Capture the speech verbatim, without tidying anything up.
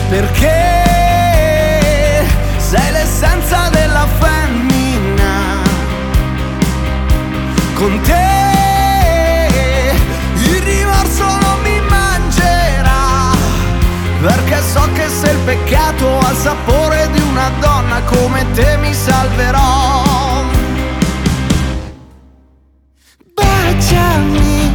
perché sei l'essenza della femmina. Con te il rimorso non mi mangerà, perché so che se il peccato ha il sapore di una donna come te mi salverò. Baciami